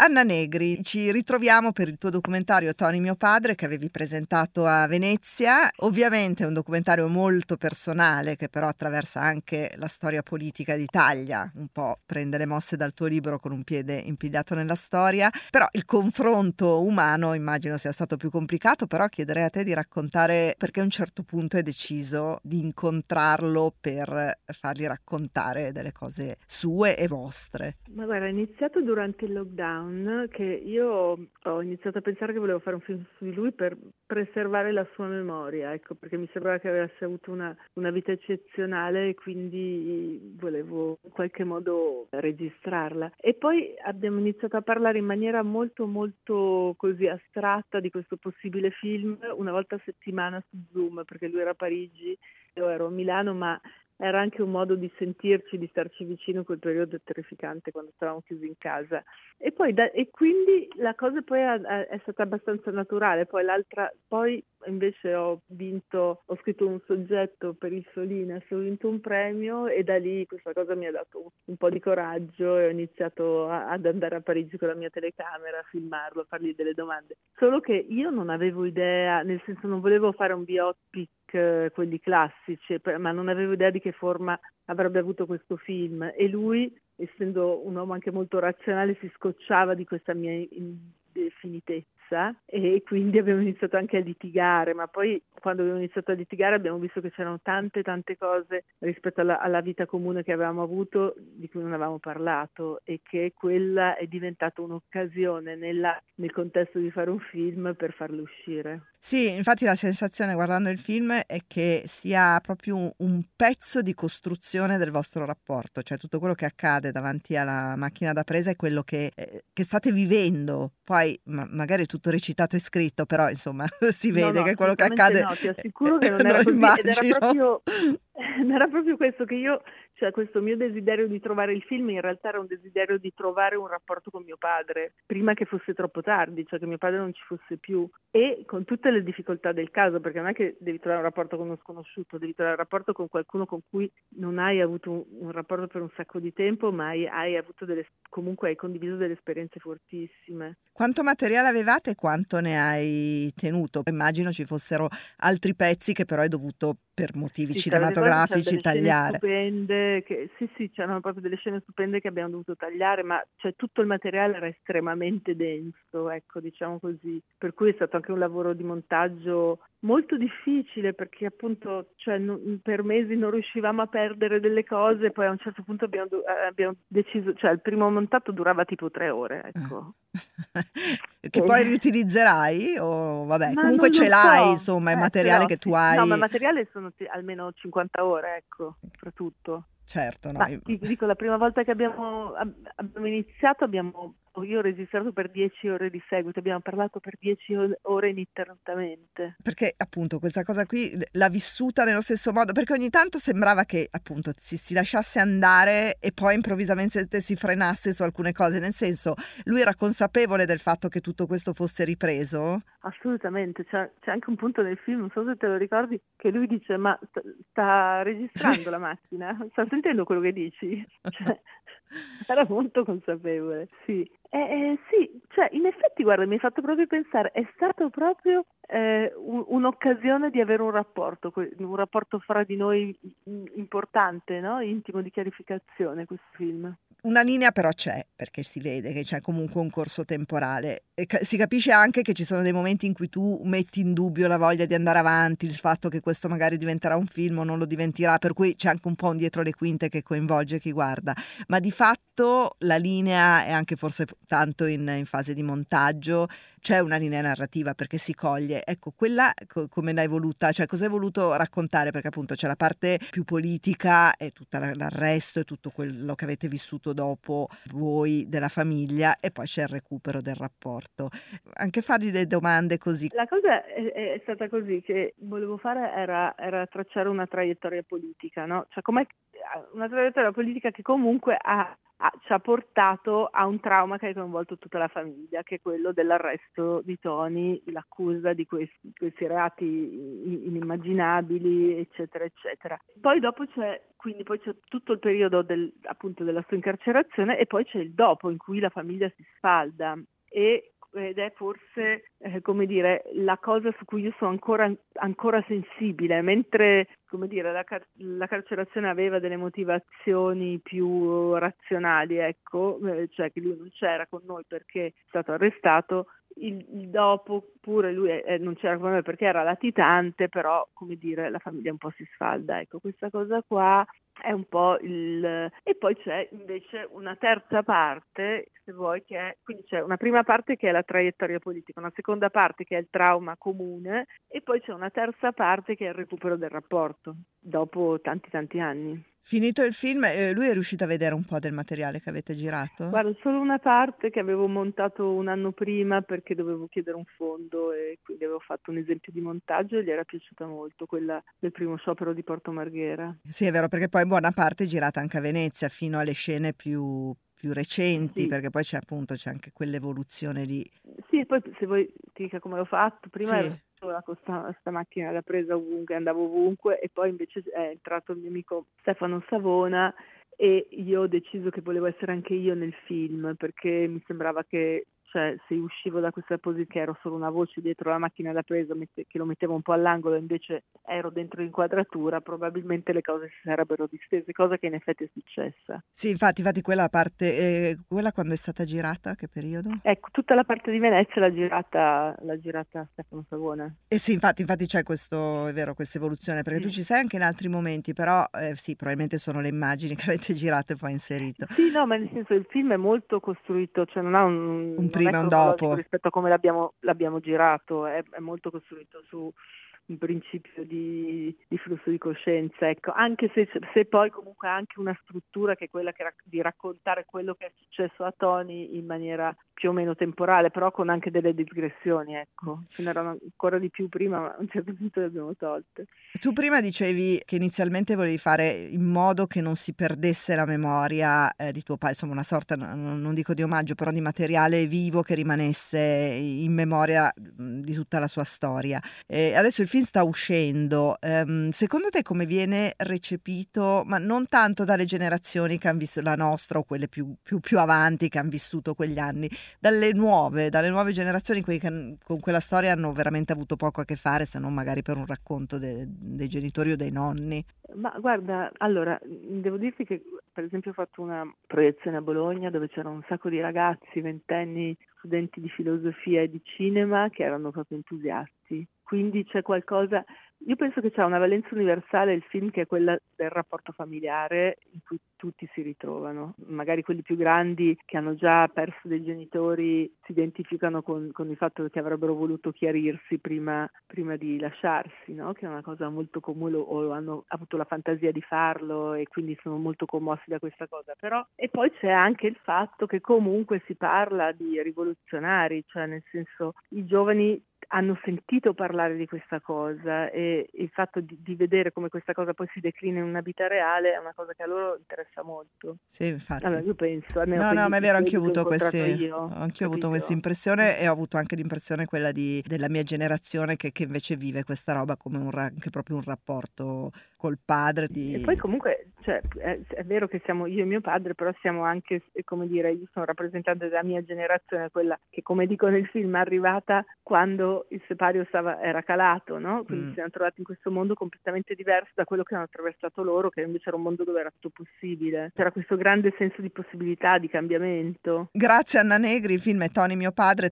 Anna Negri, ci ritroviamo per il tuo documentario Tony mio padre che avevi presentato a Venezia. Ovviamente è un documentario molto personale che però attraversa anche la storia politica d'Italia, un po' prende le mosse dal tuo libro con un piede impigliato nella storia, però il confronto umano immagino sia stato più complicato, però chiederei a te di raccontare perché a un certo punto hai deciso di incontrarlo per fargli raccontare delle cose sue e vostre. Ma guarda, è iniziato durante il lockdown che io ho iniziato a pensare che volevo fare un film su di lui per preservare la sua memoria, ecco, perché mi sembrava che avesse avuto una vita eccezionale e quindi volevo in qualche modo registrarla. E poi abbiamo iniziato a parlare in maniera molto molto così astratta di questo possibile film una volta a settimana su Zoom, perché lui era a Parigi, io ero a Milano, ma era anche un modo di sentirci, di starci vicino in quel periodo terrificante quando stavamo chiusi in casa. E poi e quindi la cosa poi è stata abbastanza naturale. Poi invece ho scritto un soggetto per il Solinas, ho vinto un premio e da lì questa cosa mi ha dato un po' di coraggio e ho iniziato ad andare a Parigi con la mia telecamera, a filmarlo, a fargli delle domande. Solo che io non avevo idea, nel senso non volevo fare un biopic quelli classici, ma non avevo idea di che forma avrebbe avuto questo film e lui, essendo un uomo anche molto razionale, si scocciava di questa mia indefinitezza e quindi abbiamo iniziato anche a litigare, ma poi quando abbiamo iniziato a litigare abbiamo visto che c'erano tante cose rispetto alla vita comune che avevamo avuto di cui non avevamo parlato e che quella è diventata un'occasione nel contesto di fare un film per farlo uscire. Sì, infatti la sensazione guardando il film è che sia proprio un pezzo di costruzione del vostro rapporto, cioè tutto quello che accade davanti alla macchina da presa è quello che state vivendo. Poi magari è tutto recitato e scritto, però insomma si No, vede no, che quello che assolutamente accade no, ti assicuro che non lo era così ed era immagino. proprio non era proprio questo che io, cioè questo mio desiderio di trovare il film in realtà era un desiderio di trovare un rapporto con mio padre, prima che fosse troppo tardi, cioè che mio padre non ci fosse più e con tutte le difficoltà del caso, perché non è che devi trovare un rapporto con uno sconosciuto, devi trovare un rapporto con qualcuno con cui non hai avuto un rapporto per un sacco di tempo, ma hai avuto comunque hai condiviso delle esperienze fortissime. Quanto materiale avevate e quanto ne hai tenuto? Immagino ci fossero altri pezzi che però hai dovuto per motivi Sì, tra le cose c'erano cinematografici delle scene tagliare. stupende, sì, c'erano proprio delle scene stupende che abbiamo dovuto tagliare, ma cioè, tutto il materiale era estremamente denso, ecco, diciamo così. Per cui è stato anche un lavoro di montaggio molto difficile perché appunto cioè, per mesi non riuscivamo a perdere delle cose, poi a un certo punto abbiamo deciso, cioè il primo montato durava tipo 3 ore, ecco. Che poi riutilizzerai o vabbè, Ma comunque non ce lo l'hai, so, insomma, è materiale però che tu sì. No, ma hai. il materiale sono almeno 50 ore, ecco, per tutto. Certo, no. Ma ti dico, la prima volta che abbiamo iniziato io ho registrato per 10 ore di seguito, abbiamo parlato per 10 ore ininterrottamente. Perché appunto questa cosa qui l'ha vissuta nello stesso modo, perché ogni tanto sembrava che appunto si lasciasse andare e poi improvvisamente si frenasse su alcune cose, nel senso lui era consapevole del fatto che tutto questo fosse ripreso? Assolutamente, c'è anche un punto nel film, non so se te lo ricordi, che lui dice ma sta registrando la macchina? Sta sentendo quello che dici? Cioè, era molto consapevole, sì. Sì, cioè in effetti guarda, mi hai fatto proprio pensare, è stato proprio un'occasione di avere un rapporto fra di noi importante, no? Intimo, di chiarificazione questo film. Una linea però c'è, perché si vede che c'è comunque un corso temporale e si capisce anche che ci sono dei momenti in cui tu metti in dubbio la voglia di andare avanti, il fatto che questo magari diventerà un film o non lo diventerà, per cui c'è anche un po' un dietro le quinte che coinvolge chi guarda, ma di fatto la linea è anche forse tanto in fase di montaggio, c'è una linea narrativa perché si coglie. Ecco, quella come l'hai voluta? Cioè, cosa hai voluto raccontare? Perché appunto c'è la parte più politica e tutta l'arresto e tutto quello che avete vissuto dopo voi della famiglia e poi c'è il recupero del rapporto. Anche fargli delle domande così. La cosa è stata così, che volevo fare era tracciare una traiettoria politica, no? Cioè una traiettoria politica che comunque ha ci ha portato a un trauma che ha coinvolto tutta la famiglia, che è quello dell'arresto di Tony, l'accusa di questi reati inimmaginabili, eccetera, eccetera. Poi c'è tutto il periodo appunto della sua incarcerazione, e poi c'è il dopo, in cui la famiglia si sfalda, ed è forse, come dire, la cosa su cui io sono ancora sensibile, mentre, come dire, la carcerazione aveva delle motivazioni più razionali, ecco, cioè che lui non c'era con noi perché è stato arrestato. Il dopo pure lui non c'era con noi perché era latitante, però, come dire, la famiglia un po' si sfalda, ecco, questa cosa qua è un po' e poi c'è invece una terza parte, se vuoi, quindi c'è una prima parte che è la traiettoria politica, una seconda parte che è il trauma comune, e poi c'è una terza parte che è il recupero del rapporto dopo tanti anni. Finito il film, lui è riuscito a vedere un po' del materiale che avete girato? Guarda, solo una parte che avevo montato un anno prima perché dovevo chiedere un fondo, e quindi avevo fatto un esempio di montaggio e gli era piaciuta molto, quella del primo sciopero di Porto Marghera. Sì, è vero, perché poi buona parte è girata anche a Venezia, fino alle scene più recenti, Sì. perché poi c'è anche quell'evoluzione lì. Sì, poi se vuoi ti dica come l'ho fatto, prima Sì. ero sola con sta macchina da presa ovunque, andavo ovunque, e poi invece è entrato il mio amico Stefano Savona, e io ho deciso che volevo essere anche io nel film, perché mi sembrava che, cioè, se uscivo da questa posizione, che ero solo una voce dietro la macchina da presa che lo mettevo un po' all'angolo, invece ero dentro l'inquadratura, probabilmente le cose si sarebbero distese, cosa che in effetti è successa. Sì, infatti quella parte, quella quando è stata girata, che periodo? Ecco, tutta la parte di Venezia l'ha girata Stefano Savona. Sì, infatti c'è questo, è vero, questa evoluzione, perché tu ci sei anche in altri momenti, però sì, probabilmente sono le immagini che avete girato e poi inserito. Sì, no, ma nel senso il film è molto costruito, cioè non ha non prima è e un cronologico dopo. rispetto a come l'abbiamo girato, è molto costruito su un principio di flusso di coscienza, ecco, anche se poi comunque ha anche una struttura che è quella di raccontare quello che è successo a Tony in maniera più o meno temporale, però con anche delle digressioni, ecco. Ce n'erano ancora di più prima, ma a un certo punto le abbiamo tolte. Tu prima dicevi che inizialmente volevi fare in modo che non si perdesse la memoria di tuo padre, insomma una sorta, non dico di omaggio, però di materiale vivo che rimanesse in memoria di tutta la sua storia. Adesso il film sta uscendo, secondo te come viene recepito, ma non tanto dalle generazioni che hanno visto la nostra o quelle più avanti che hanno vissuto quegli anni, dalle nuove generazioni, quelli che con quella storia hanno veramente avuto poco a che fare, se non magari per un racconto dei genitori o dei nonni? Ma guarda, allora, devo dirti che per esempio ho fatto una proiezione a Bologna dove c'erano un sacco di ragazzi, ventenni, studenti di filosofia e di cinema che erano proprio entusiasti. Quindi c'è qualcosa, io penso che c'ha una valenza universale il film, che è quella del rapporto familiare in cui tutti si ritrovano. Magari quelli più grandi che hanno già perso dei genitori si identificano con il fatto che avrebbero voluto chiarirsi prima di lasciarsi, no? Che è una cosa molto comune, o hanno avuto la fantasia di farlo e quindi sono molto commossi da questa cosa. Però, e poi c'è anche il fatto che comunque si parla di rivoluzionari, cioè nel senso i giovani hanno sentito parlare di questa cosa, e il fatto di vedere come questa cosa poi si declina in una vita reale è una cosa che a loro interessa molto. Sì, infatti. Allora, io penso, almeno No, ma è vero, anch'io ho avuto ho avuto questa impressione, e ho avuto anche l'impressione quella della mia generazione che invece vive questa roba come anche proprio un rapporto col padre. E poi comunque, cioè, è vero che siamo io e mio padre, però siamo anche, come dire, io sono rappresentante della mia generazione, quella che, come dico nel film, è arrivata quando il sipario era calato, no? Quindi ci siamo trovati in questo mondo completamente diverso da quello che hanno attraversato loro, che invece era un mondo dove era tutto possibile. C'era questo grande senso di possibilità, di cambiamento. Grazie Anna Negri, il film è Tony mio padre,